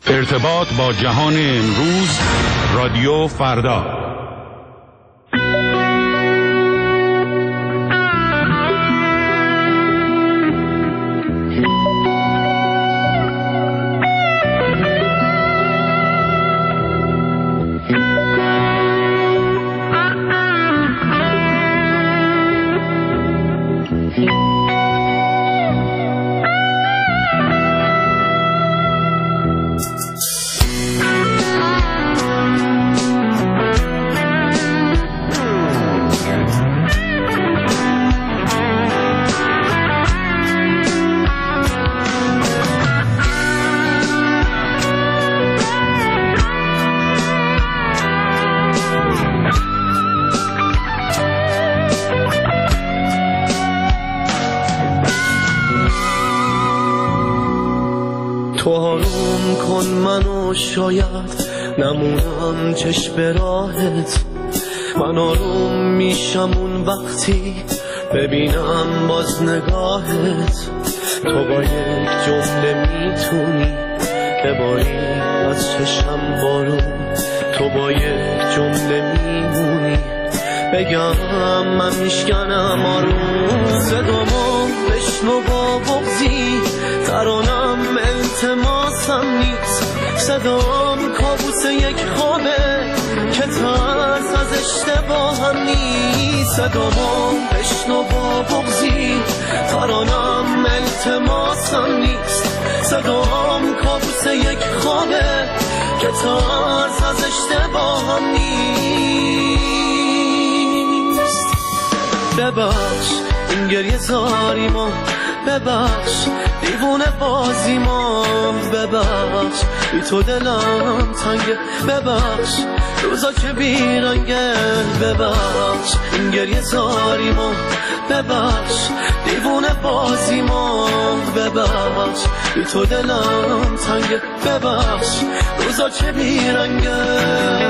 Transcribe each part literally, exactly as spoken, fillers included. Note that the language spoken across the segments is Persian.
ارتباط با جهان امروز، رادیو فردا. تو آروم کن منو، شاید نمونم چشم به راهت. من آروم میشم اون وقتی ببینم باز نگاهت. تو با یک جمله میتونی بباری از چشم بارون. تو با یک جمله میمونی بگم من میشکنم آروم. صدامو بشنو با بغضی، ترانم التماسم نیست. صدام کابوس یک خوابه که ترس از اشتباهم نیست. صدامو بشنو با بغضی، ترانم التماسم نیست. صدام کابوس یک خوابه که ترس از اشتباهم نیست. ببخش این گریه زاریمو، ببخش دیوونه بازیمو، ببخش بی تو دلم تنگه، ببخش روزا که بیرنگه، ببخش این گریه زاریمو، ببخش دیوونه بازیمو، ببخش بی تو دلم تنگه، ببخش روزا که بیرنگه.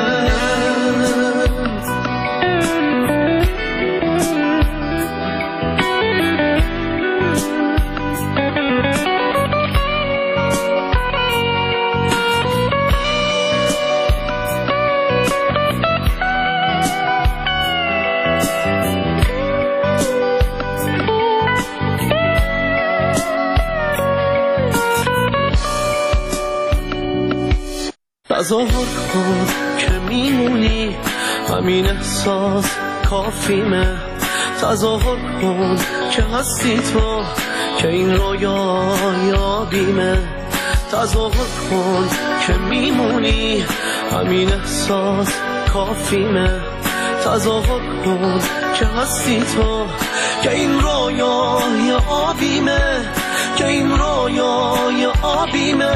تظاهر کن که میمونی، همین احساس کافیمه. تظاهر کن که هستی تو، که این رویا یادیمه. تظاهر کن که میمونی، همین احساس کافیمه. تظاهر کن که هستی تو، که این رویا آبیمه، که این رویا آبیمه.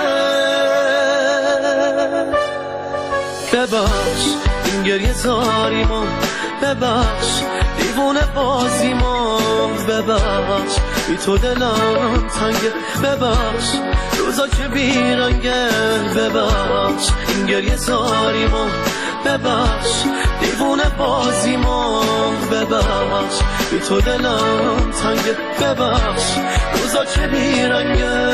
ببخش این گریه زاریمو، ببخش دیوونه بازیمو، ببخش بی تو دلم تنگه، ببخش روزا که بیرنگه، ببخش این گریه زاریمو، ببخش دیوونه بازیمو، ببخش بی تو دلم تنگه، ببخش روزا که بیرنگه.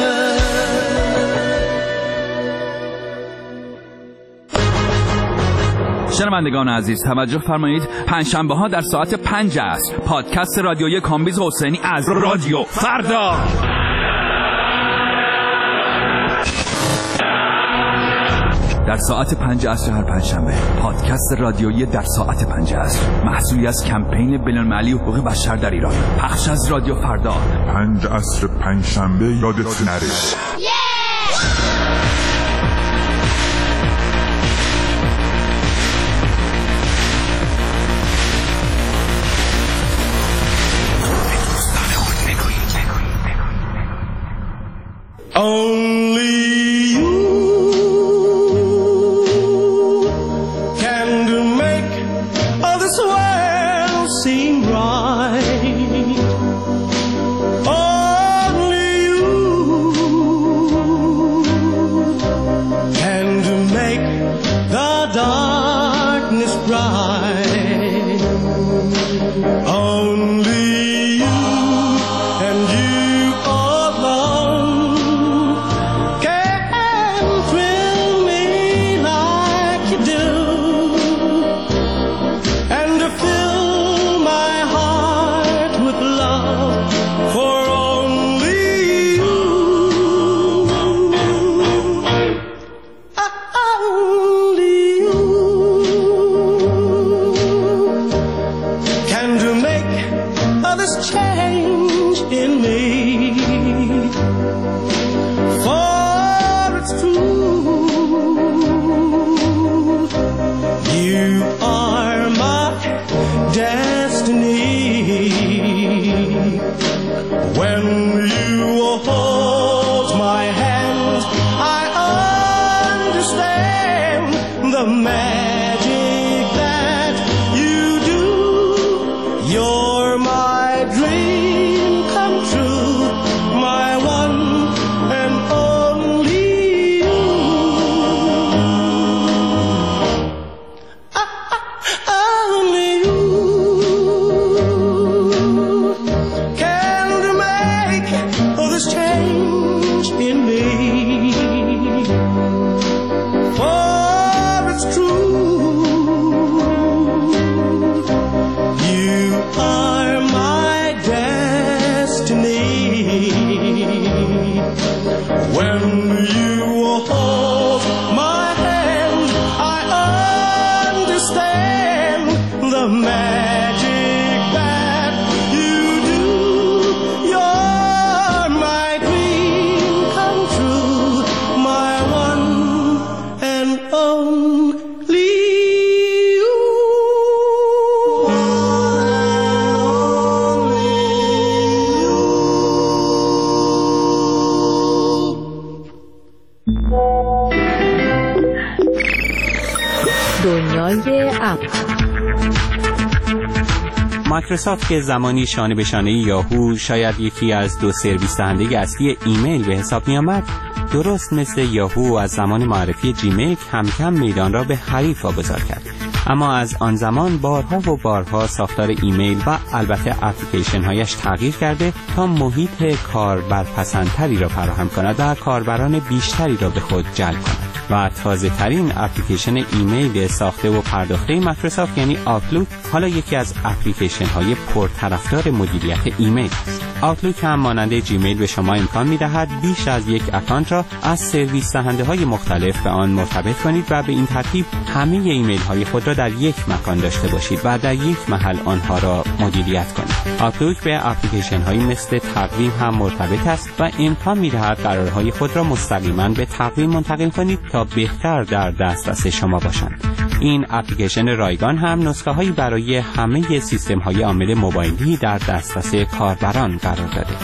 شنوندگان عزیز توجه فرمایید، پنجشنبه ها در ساعت پنج است پادکست رادیویی کامبیز حسینی از رادیو فردا. در ساعت پنج عصر هر پنجشنبه پادکست رادیویی در ساعت پنج عصر، محصولی از کمپین بین‌المللی حقوق بشر در ایران، پخش از رادیو فردا. پنج عصر پنجشنبه یادت نره. Only you can do make all this world seem right. Only you can do make the darkness bright. Only you and you alone when you hold my hand, I understand the magic that you do. You're my dream come true, my one and only you. دنیای اپ. مایکروسافت که زمانی شانه به شانه یاهو شاید یکی از دو سرویس دهنده اصلی ایمیل به حساب می آمد، درست مثل یاهو از زمان معرفی جیمیل کم کم میدان را به حریف واگذار کرد. اما از آن زمان بارها و بارها ساختار ایمیل و البته اپلیکیشن هایش تغییر کرده تا محیط کاربرپسندتری را فراهم کند و کاربران بیشتری را به خود جلب کند. و تازه ترین اپلیکیشن ایمیل ساخته و پرداخته مایکروسافت یعنی آوتلوک حالا یکی از اپلیکیشن های پرطرفدار مدیریت ایمیل است. آوتلوک هم مانند جیمیل به شما امکان می‌دهد بیش از یک اکانت را از سرویس دهنده های مختلف به آن مرتبط کنید و به این ترتیب همه ایمیل های خود را در یک مکان داشته باشید و در یک محل آنها را مدیریت کنید. آوتلوک به اپلیکیشن های مثل تقویم هم مرتبط است و امکان می‌دهد قرارهای خود را مستقیما به تقویم منتقل کنید تا بهتر در دسترس شما باشند. این اپلیکیشن رایگان هم نسخه‌هایی برای همه سیستم‌های عامل موبایلی در دسترس کاربران قرار داده.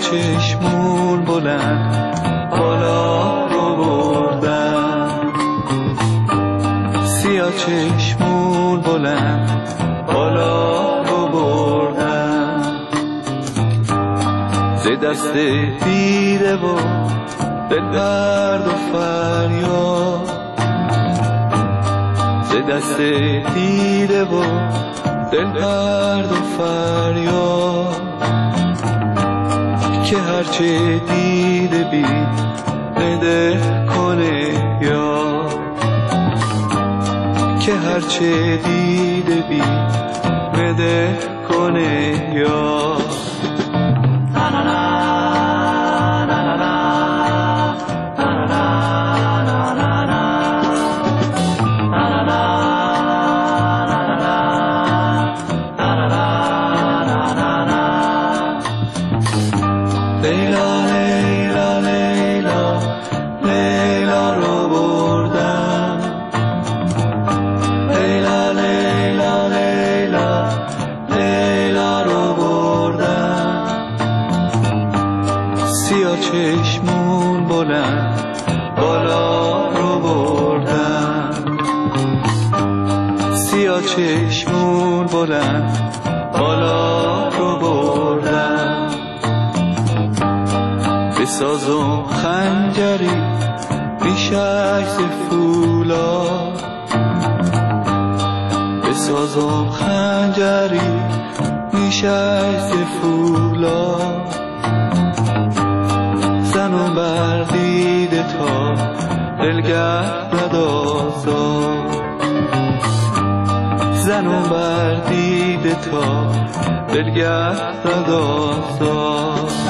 چشمون بلند بالا رو بردن، سیاه چشمون بلند بالا رو بردن، ز دست دیده و دل درد و فریاد، ز دست دیده و دل درد و فریاد، که هرچه دیده بی نده کنه یا، که هرچه دیده بی نده کنه یا. چشمون بلند بالا رو بردن، سیاه چشمون بلند بالا رو بردن، بسازم خنجری بیشک ز فولاد، بسازم خنجری بیشک ز فولاد، زنم بر دیده تا دلگرد ندازد، زنم بر دیده تا دلگرد ندازد.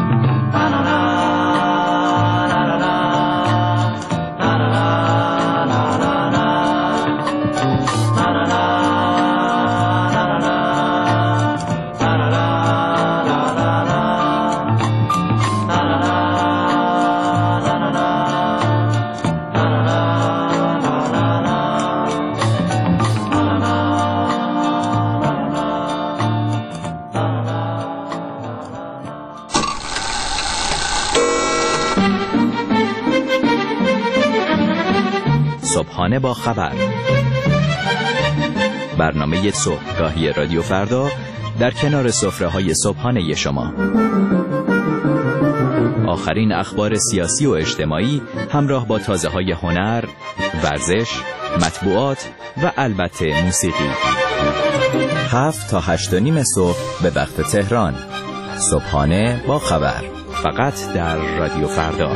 صبحانه با خبر، برنامه صبحگاهی رادیو فردا در کنار سفره‌های صبحانه شما. آخرین اخبار سیاسی و اجتماعی همراه با تازه‌های هنر، ورزش، مطبوعات و البته موسیقی. هفت تا هشت و نیم صبح به وقت تهران. صبحانه با خبر، فقط در رادیو فردا.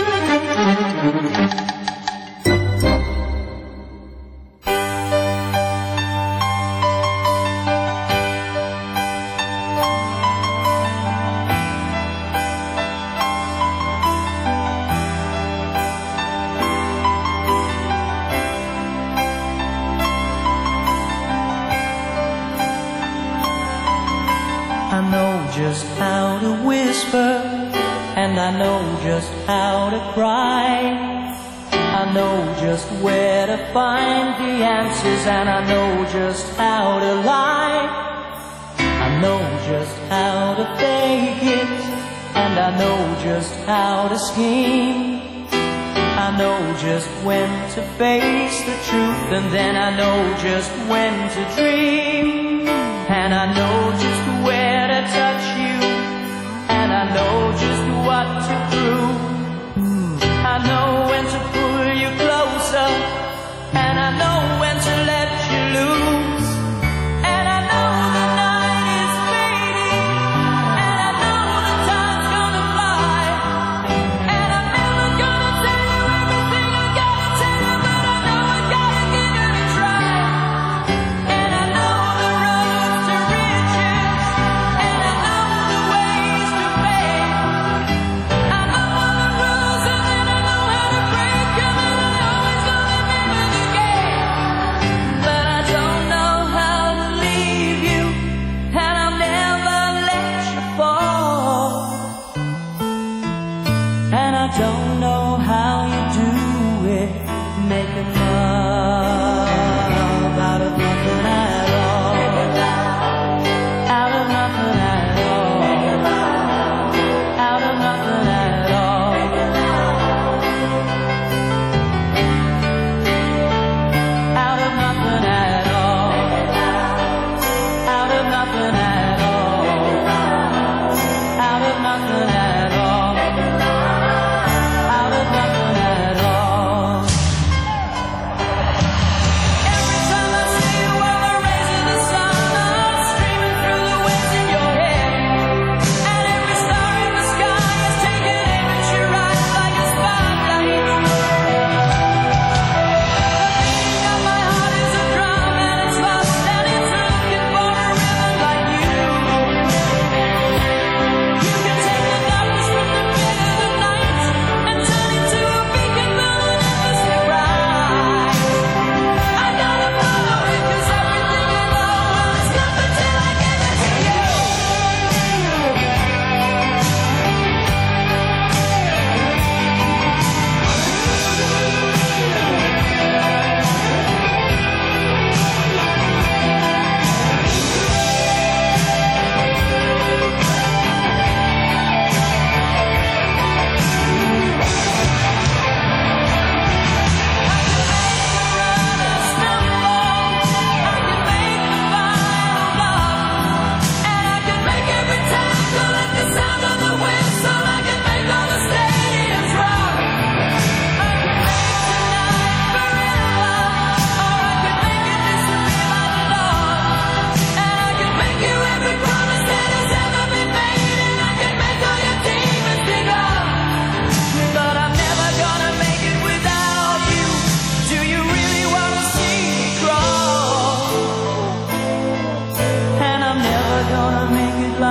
I know just how to whisper, and I know just how to cry. I know just where to find the answers, and I know just how to lie. I know just how to fake it, and I know just how to scheme. I know just when to face the truth, and then I know just when to dream. And I know just where to touch you, and I know just what to prove. I know when to pull you closer, and I know when to let you loose. And I know the night is fading, and I know the time's gonna fly. And I'm never gonna tell you everything I gotta tell you, but I know I gotta give it a try. And I know the road to riches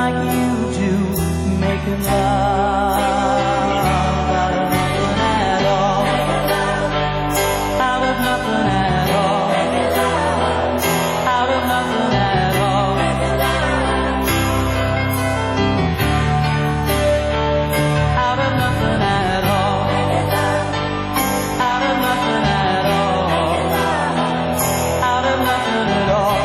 like you do, making love out of nothing at all, out of nothing at all, out of nothing at all, out of nothing at all, out of nothing at all, out of nothing at all.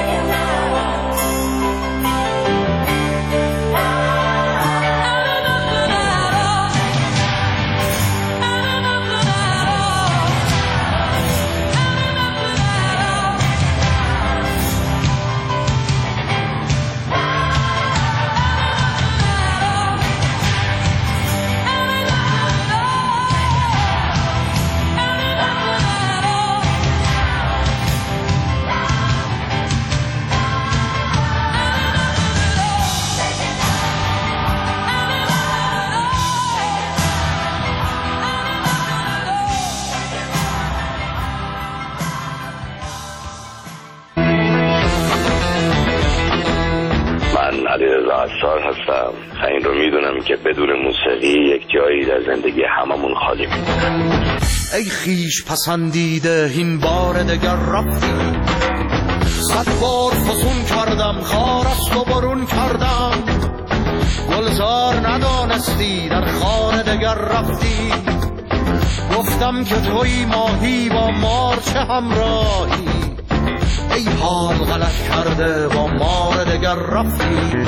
علیرضا عصار هستم. این رو میدونم که بدون موسیقی یک جایی در زندگی هممون خالی میمونه. ای خیش پسندیده این بار دگر رفتی، صد بار فسون کردم خار است و برون کردم، گلزار ندانستی در خار دگر رفتی، گفتم که توی ماهی با مار چه همراهی، ای حال غلط کرده با مار دگر رفتی.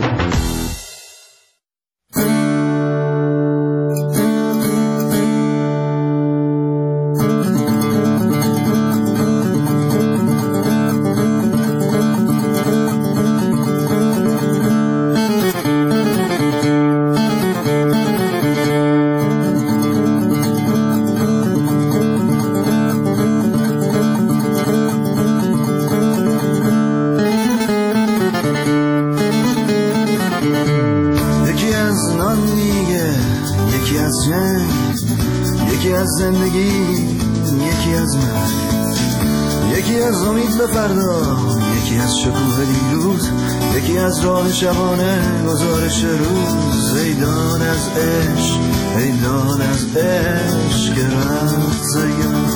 زندگی یکی از من، یکی از امید به فردا، یکی از شکوه دیروز، یکی از راه شبانه گزارش روز. ایدان از عشق، ایدان از عشق رفت زیان،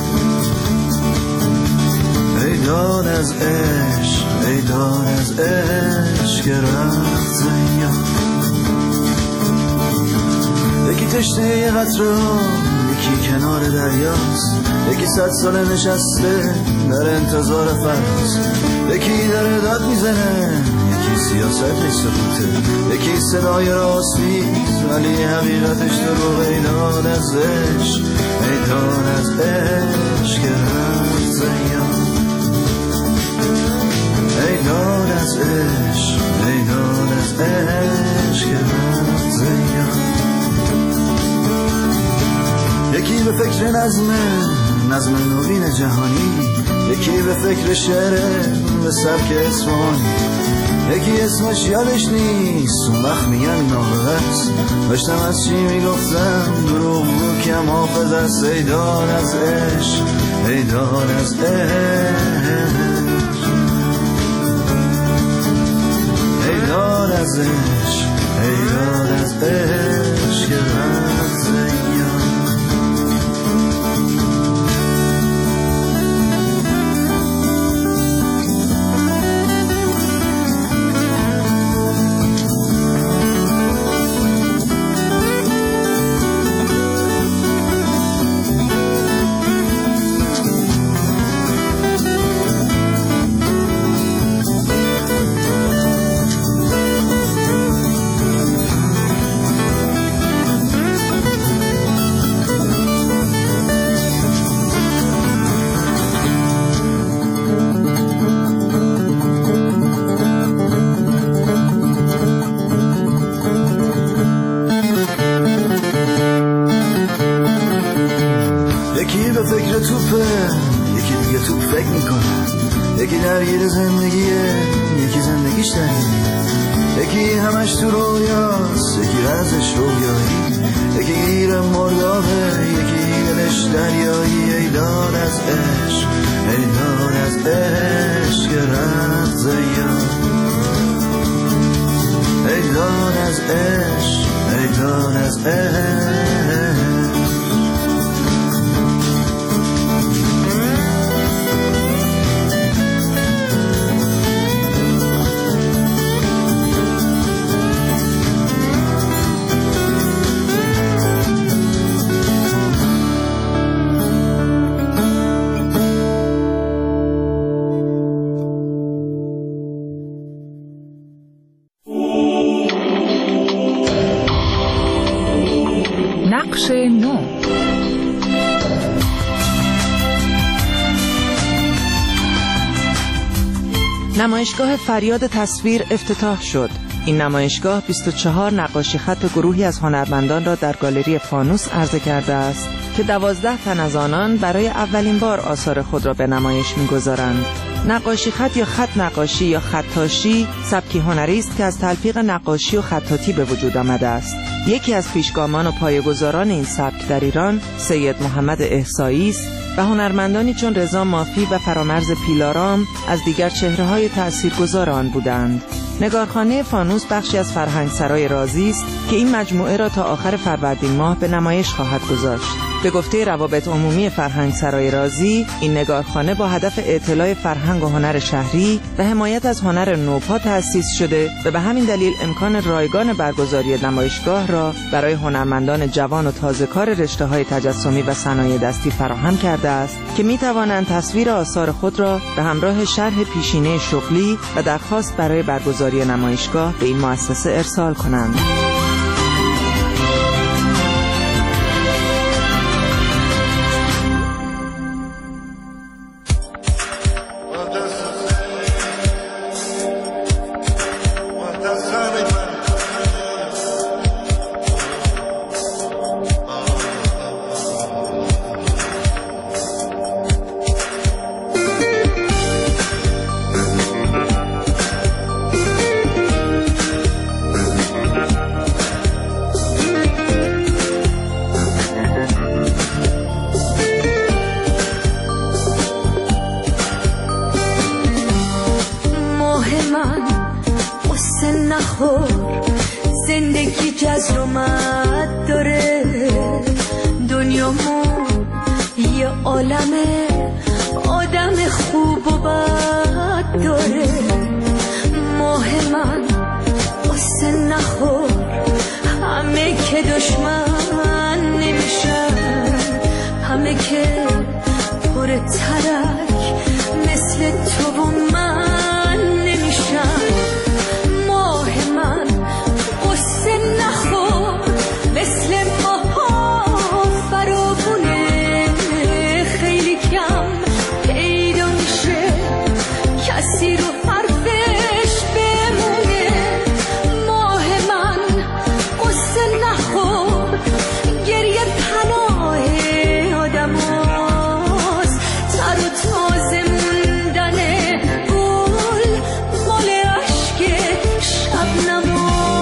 ایدان از عشق، ایدان از عشق رفت زیان. یکی تشنه یه قطره، یکی کنار دریاست، یکی صد سال نشسته در انتظار فراز، یکی داره داد میزنه، یکی سیاست نیست سکوته، یکی صدای راست نیست ولی حقیقتش دروغ. ایدان از عشق، ایدان از عشق رفت زیان، ایدان از عشق، ایدان از عشق رفت زیان. یکی به فکر نظم نظم نوین جهانی، یکی به فکر شعر به سبک اصفهانی، یکی اسمش یادش نیست اون وقت میگن ناقص، داشتم از چی میگفتم دروغ بود کم حافظ است. ایدان از عشق، ایدان از عشق، ایدان از عشق، ایدان از عشق رفت زیان. یکی درگیر زندگیه، یکی زندگیش درگیره، یکی همش تو رویاست، یکی رزش رویایی، یکی گیر مردابه، یکی دلش دریایی. ایدان از عشق، ایدان از عشق رفت زیان، نقش نو. نمایشگاه فریاد تصویر افتتاح شد. این نمایشگاه بیست و چهار نقاشی خط گروهی از هنرمندان را در گالری فانوس عرضه کرده است که دوازده تن از آنان برای اولین بار آثار خود را به نمایش می‌گذارند. نقاشی خط یا خط نقاشی یا خطاشی سبکی هنری است که از تلفیق نقاشی و خطاطی به وجود آمده است. یکی از پیشگامان و پایه‌گذاران این سبک در ایران سید محمد احصایی است و هنرمندانی چون رضا مافی و فرامرز پیلارام از دیگر چهره‌های تأثیرگذار آن بودند. نگارخانه فانوس بخشی از فرهنگسرای رازی است که این مجموعه را تا آخر فروردین ماه به نمایش خواهد گذاشت. به گفته روابط عمومی فرهنگسرای رازی، این نگارخانه با هدف اطلاع فرهنگ و هنر شهری و حمایت از هنر نوپا تأسیس شده و به همین دلیل امکان رایگان برگزاری نمایشگاه را برای هنرمندان جوان و تازه‌کار رشته‌های تجسمی و صنایع دستی فراهم کرده است که می‌توانند تصویر آثار خود را به همراه شرح پیشینه شغلی و درخواست برای برگزاری نمایشگاه به این مؤسسه ارسال کنند. زندگی جزر و مد داره، دنیامون یه عالمه آدم خوب و بد داره. ماه من قصه نخور، همه که دشمن نمیشن، همه که پر ترک مثل تو و من نمیشن. ماه من قصه نخور، مثل ماها فراوونه، خیلی کم پیدا میشه کسی رو حرفش بمونه. ماه من قصه نخور، گریه پناه آدم هاست، تر و تازه موندن گل مال عشق شبنم.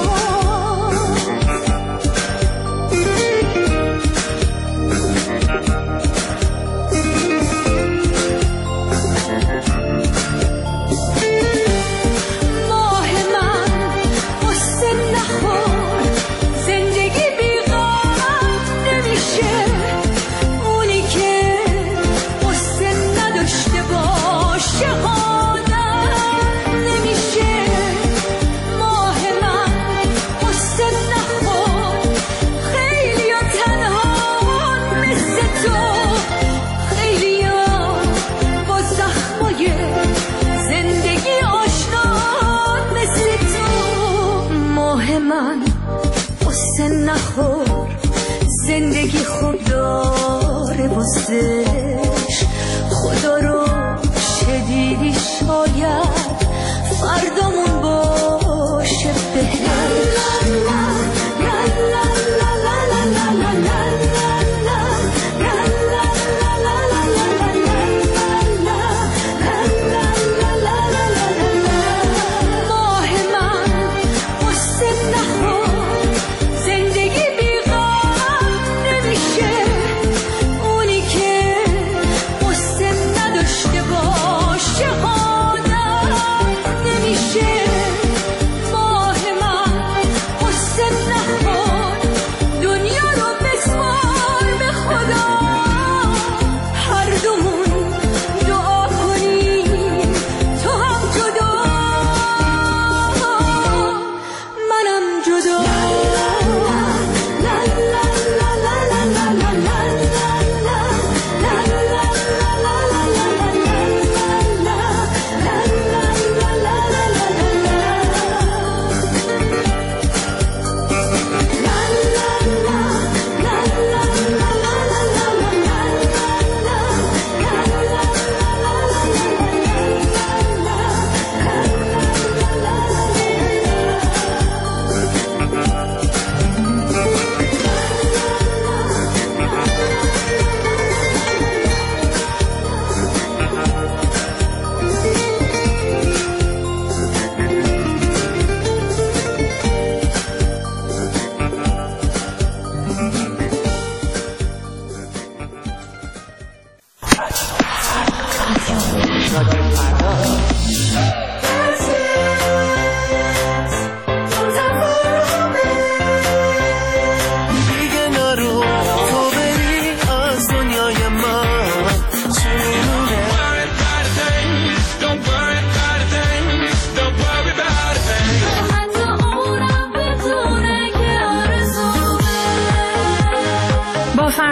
زندگی خوب داره واسش، خدا رو شدیدی شاید فردامون باشه بهش.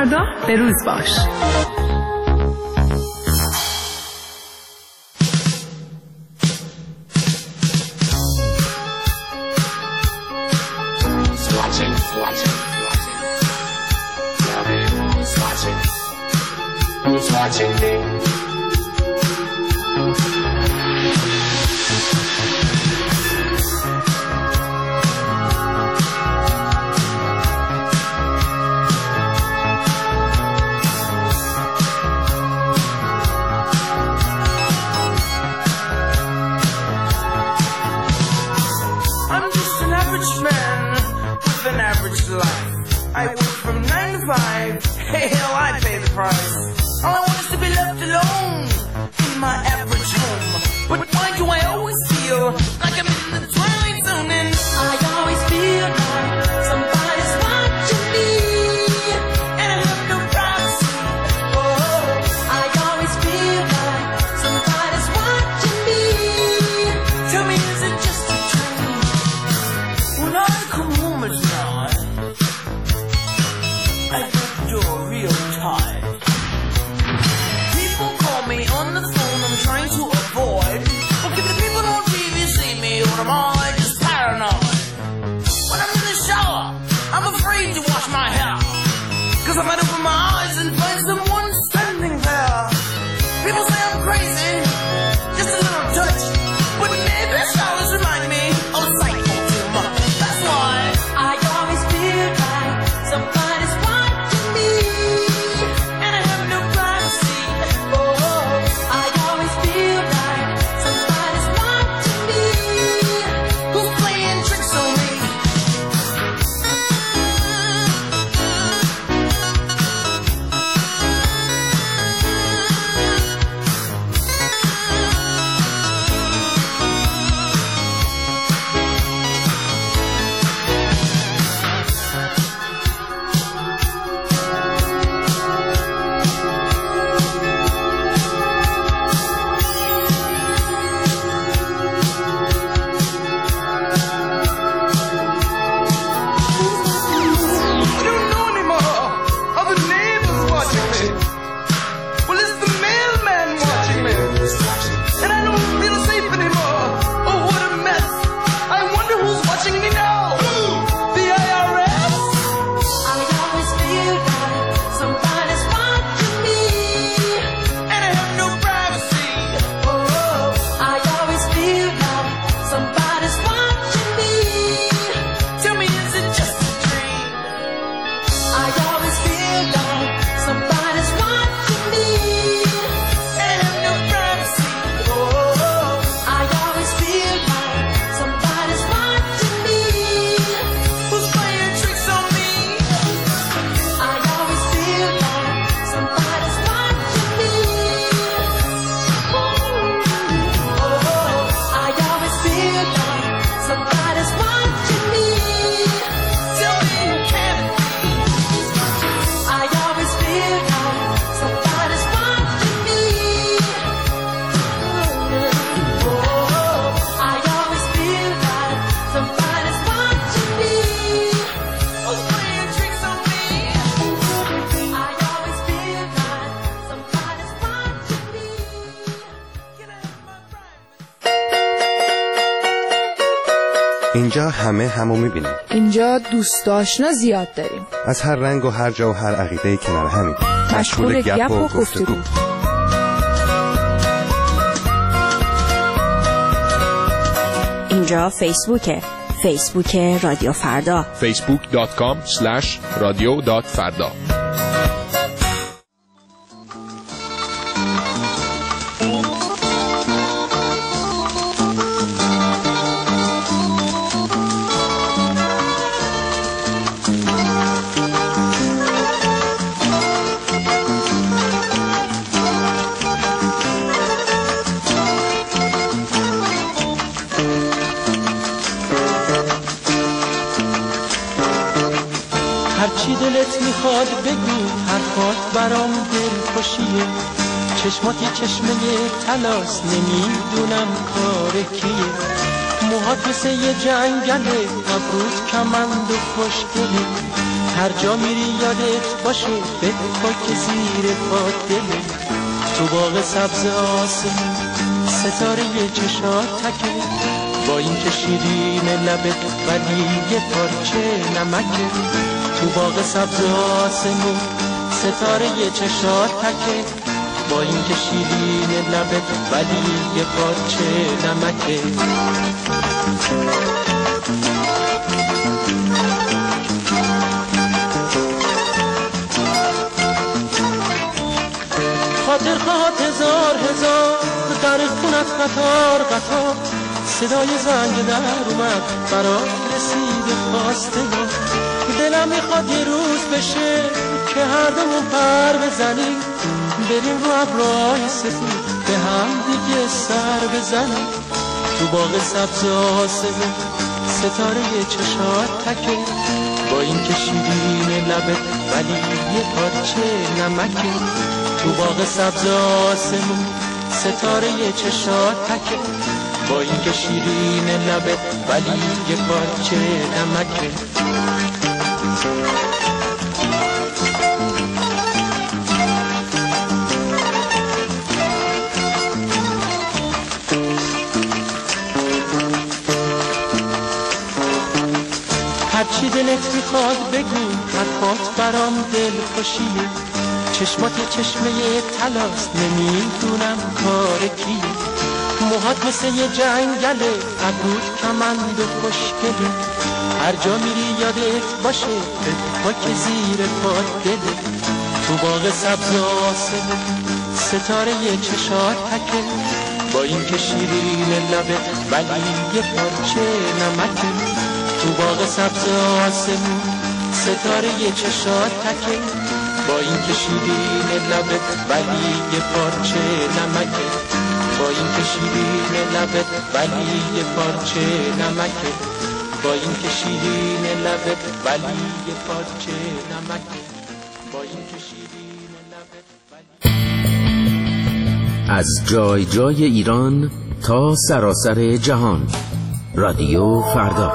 فردا به روز باش. I work from nine to five. Hey, hell, I pay the price. All I want is to be left alone in my average home. But why do I always feel like I'm in the twilight zone? And I always feel like somebody's watching me, and I have no privacy. Oh, I always feel like somebody's watching me. Tell me, is it just a dream? When I come home at night, I get the door real tight. People call me on the phone, I'm trying to avoid. Okay, the people on T V see me, or am I just paranoid? When I'm in the shower, I'm afraid to wash my hair, cause I might open my eyes and find someone standing there. People say I'm crazy, just a little touch, but maybe showers remind me of a cycle too much. That's why I always feel like somebody's watching me, and I have no privacy. Oh, I always feel like somebody's watching me, who's playing tricks on me. I don't know anymore. Are the neighbors watching me? Well, it's the mailman watching me, and I don't feel safe anymore. Oh, what a mess! I wonder who's watching me now. The I R S. I always feel like somebody's watching me, and I have no privacy. Oh, I always feel like somebody's watching me. Tell me, is it just a dream? I always feel like somebody's watching me, and I have no privacy. Oh, I always feel like somebody's watching me, who's playing tricks on me. I always feel like somebody's watching me. Oh, I always feel like somebody's watching me. Tell me, can it be? I always feel like somebody's watching me. Oh, I always feel like somebody's watching me, who's playing tricks on me. I always feel like somebody's watching me. Can I have my اینجا همه همو میبینیم. اینجا دوست آشنا زیاد داریم. از هر رنگ و هر جا و هر عقیده کنار همین. مشغول گپ و گفتگو. اینجا فیسبوکه. فیسبوک رادیو فردا. فیسبوک دات کام اسلش رادیو دات فردا. هرچی دلت میخواد بگو، حرفات برام دلخوشیه. چشماتی چشمه تلاس، نمیدونم کار کیه. موهات مثل یه جنگله، ابروت کمند و خوشگله، هر جا میری یادت باشه به خاک زیر پات دله. تو باغ سبز آسمون ستاره چشات تکه، با این که شیرین لبت ولی یه پارچه نمکه. تو باغ سبز آسمون ستاره چشات تکه، با این که شیرین لبت ولی یه پارچه نمکه. خاطر خواهد هزار هزار در خونت قطار قطار، صدای زنگ در اومد برات رسید خواستگار. دلم میخواد یه روز بشه که هر دومون پر بزنیم، بریم رو ابرهای سفید به هم دیگه سر بزنیم. تو باغ سبز آسمون ستاره چشات تکه، با این که شیرین لبت ولی یه پارچه نمکه. تو باغ سبز آسمون ستاره چشات تکه، با این که شیرین لبت ولی یه پارچه نمکه. هرچی دلت میخواد بگو، حرفات برام دل خوشیه، چشمات چشمه طلاست نمیدونم کار کیه. موهات مثل یه جنگله، ابروت کمند و خوشگله، هر جا میری یادت باشه به خاک زیر پات دله. تو باغ سبز آسمون ستاره چشات تکه، با این که شیرین لبت ولی یه پارچه نمکه. تو باغ سبز آسمون ستاره چشات تکه، با این که شیرین لبت ولی یه پارچه نمکه. با این که شیرین لبت ولی یه پارچه نمکه. با این که شیرین لبت ولی یه پارچه نمکه. با این که شیرین لبت ولی از جای جای ایران تا سراسر جهان، رادیو فردا.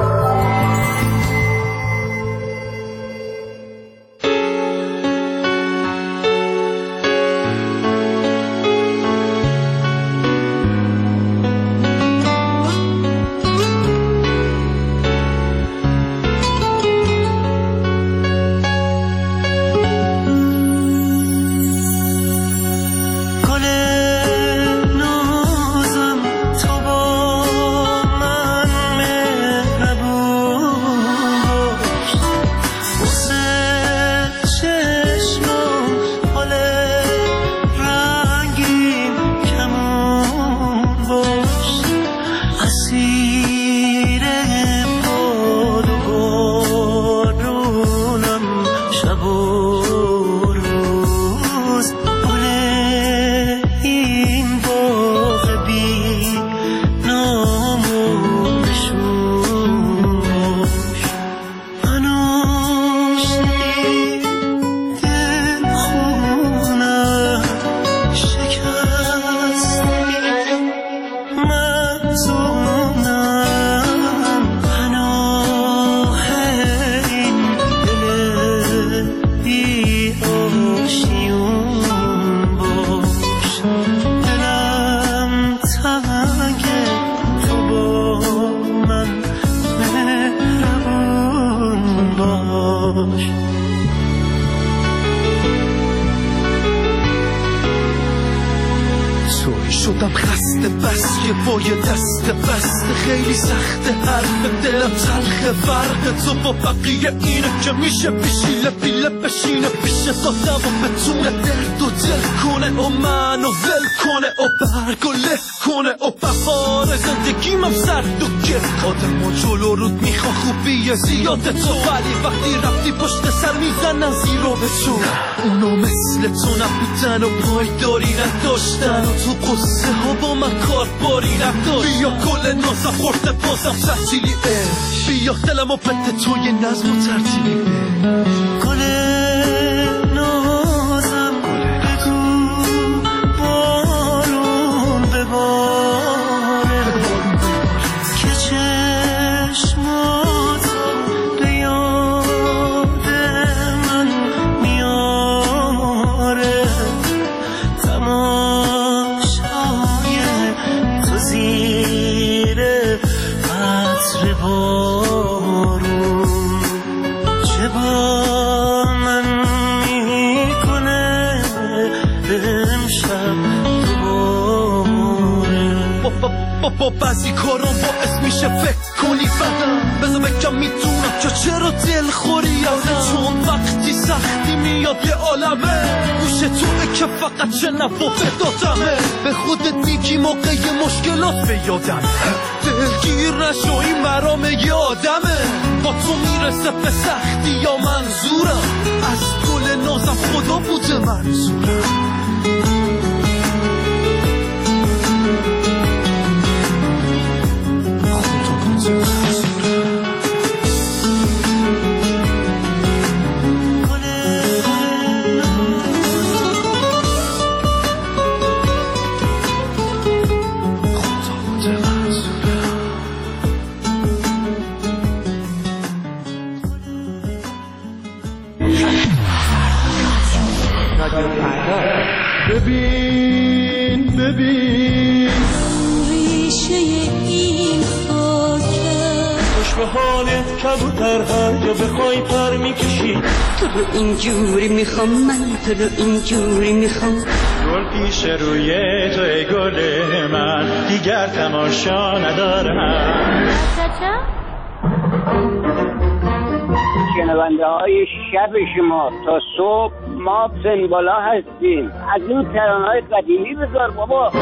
شدم خسته بس که با یه دست بسته خیلی سخته حرف دلم تلخه فرق تو با بقیه اینه که میشه بشیله بیله بشینه پیش خودم و بتونه درد و دل کنه و منو ول کنه و برگ و له کنه و بهار زندگیم سرد و گرد آدم و جلو رود میخوا خوبی زیاد تو ولی وقتی رفتی پشت سر میزنن زیرو به تو اونو مثل تو نبودن و پایداری نداشتن و تو قصه ها با من کار باری نداشت بیا کل نازم خورده بازم تحتیلی اش بیا دلم و بده تو یه نظم و ترتیبی به کل نازم بگو بارون بباره که بهر بارون چه با من میکنه امشب دوباره با بعضی کارم باعث میشه فکر کنی بدم بذار بگم میتونم که چرا دل خوری چون وقتی سختی میاد یه عالمه گوش توه که فقط چه نفوفه دادمه به خودت میگی موقع مشکلات به یادم دلگیر نشو این مرام یه آدمه با تو میرسه به سختی یا منظورم از گل نازم خدا بوده منظورم ببین ببین ریشه این خاکه خوش به حالت کبوتر هر جا بخوای پر میکشی تو رو اینجوری میخوام من تو رو اینجوری میخوام گل پیش روی توی گل من دیگر تماشا ندارم شنونده های شب شما تا صبح ما سنبالا هستیم از این ترانه‌های قدیمی بذار بابا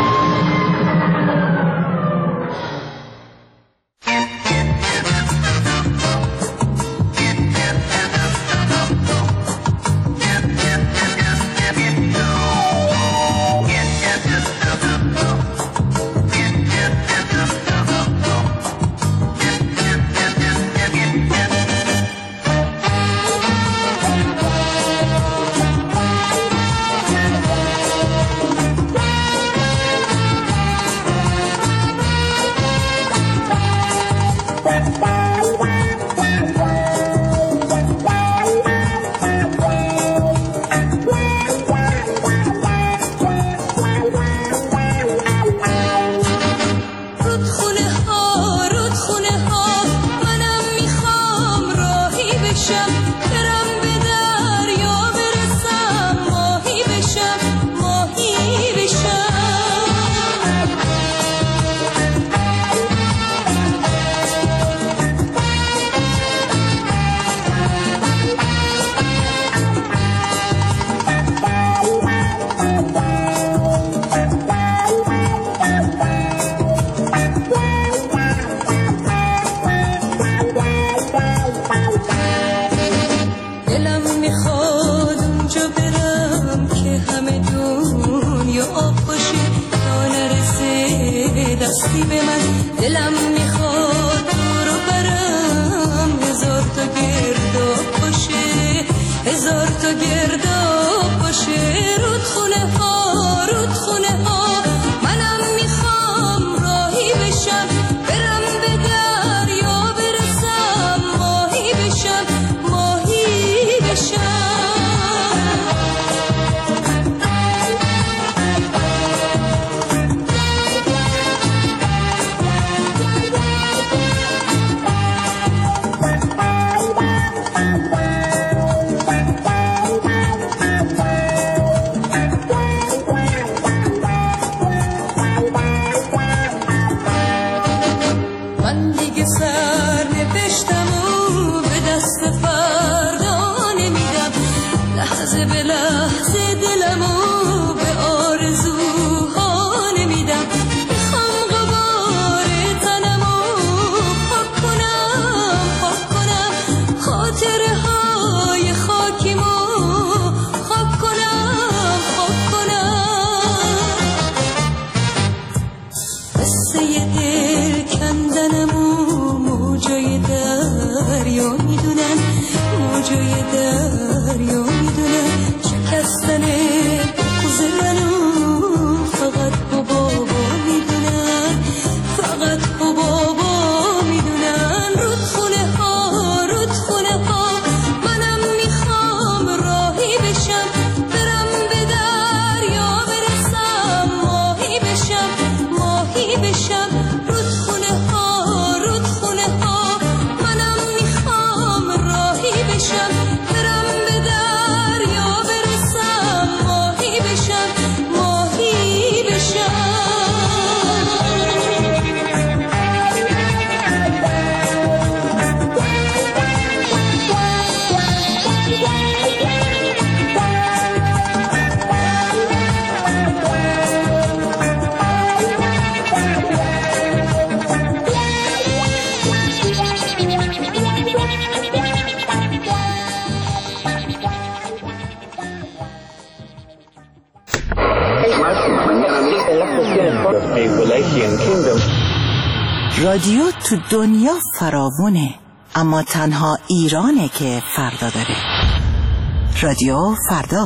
دستی به من دلم میخواد تو رو برم هزار تا گرداب باشه هزار تا گرداب باشه رودخونه ها رودخونه ها منم میخوام راهی بشم برم به دریا برسم ماهی بشم ماهی بشم لحظه به لحظه دلمو به آرزوها نمیدم میخوام غبار تنمو پاک کنم پاک کنم خاطره های خاکیمو خاک کنم خاک کنم قصه دل کندنمو موجای دریا میدونن موجای دریا شکستن بغض منو فقط با بابا میدونن فقط با بابا میدونن رودخونه ها رودخونه ها منم میخوام راهی بشم برم به دریا برسم ماهی بشم ماهی بشم رودخونه ها رودخونه ها رادیو تو دنیا فراوونه، اما تنها ایرانه که فردا داره. رادیو فردا.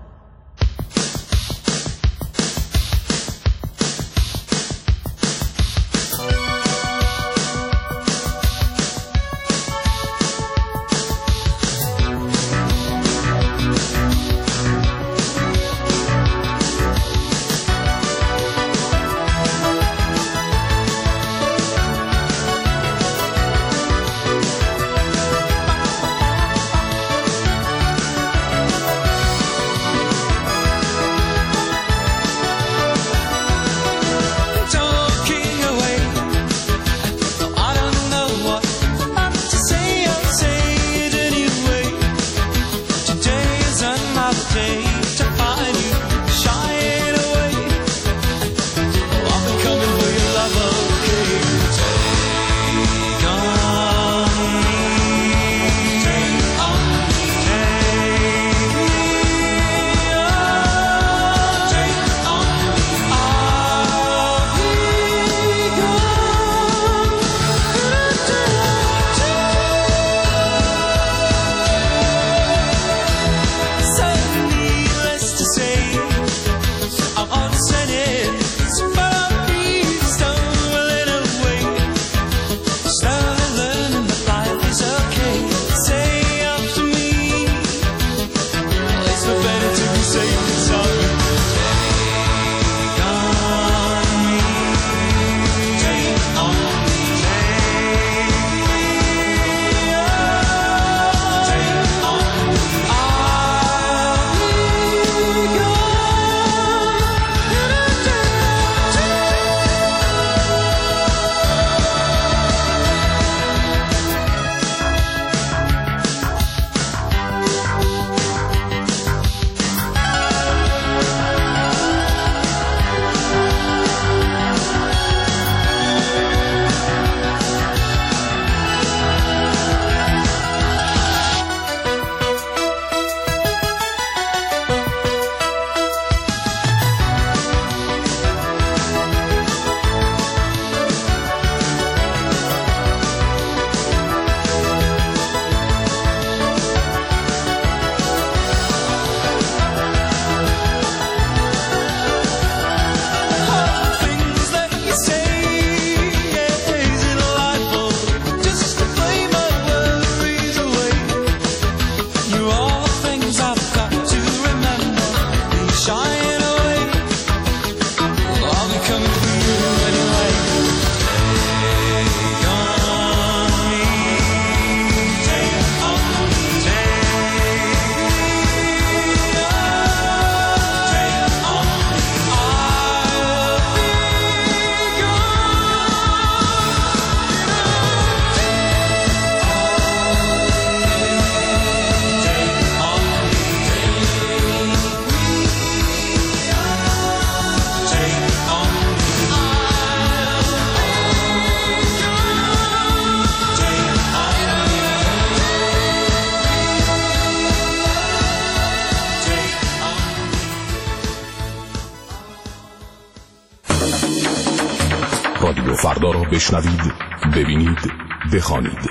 رادیو فردا را بشنوید، ببینید، بخوانید.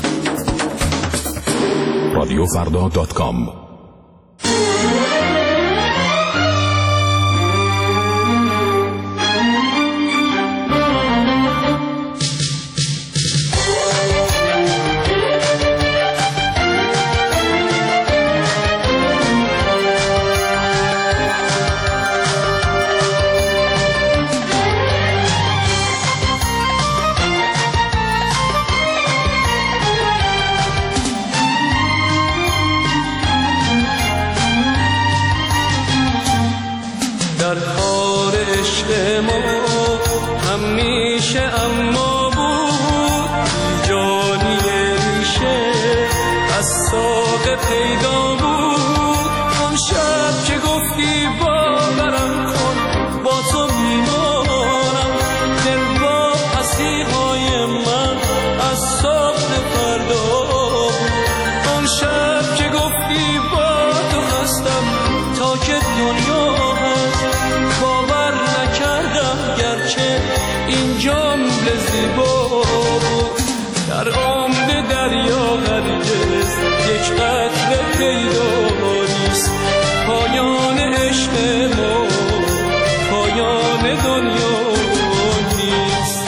رادیو فردا دات کام. پیدا نیست. پایان عشق ما پایان دنیا نیست.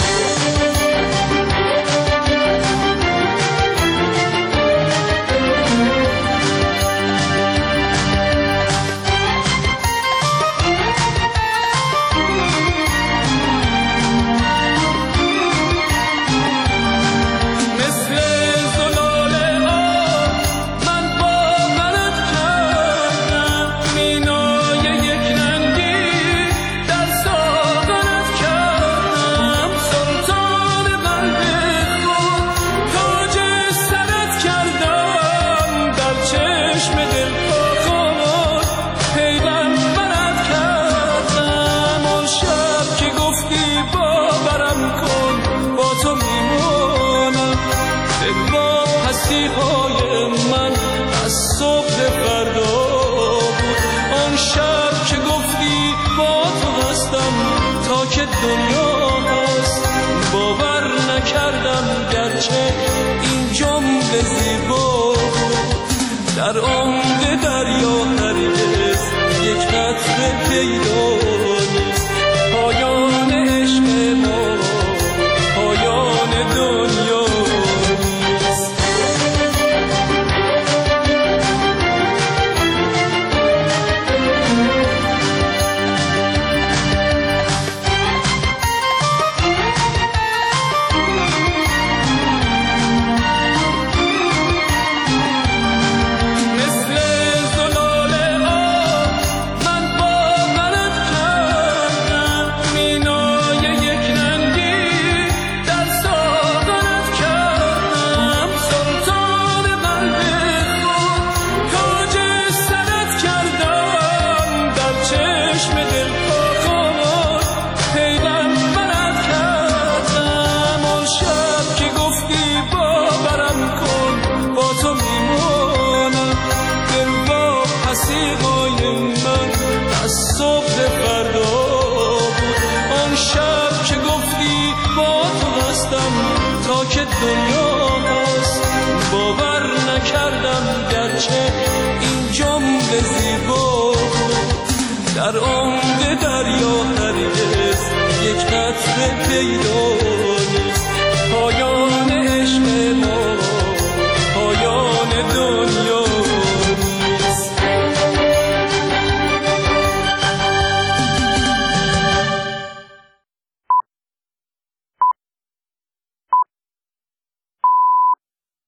دنیا هست باور نکردم گرچه این جمله زیبا بود. در عمق دریا هرگز یک قطره پیدا نیست. پایان عشق ما پایان دنیا نیست. دنیا هست باور نکردم گرچه این جمله زیبا بود. در عمق دریا هرگز یک قطره پیدا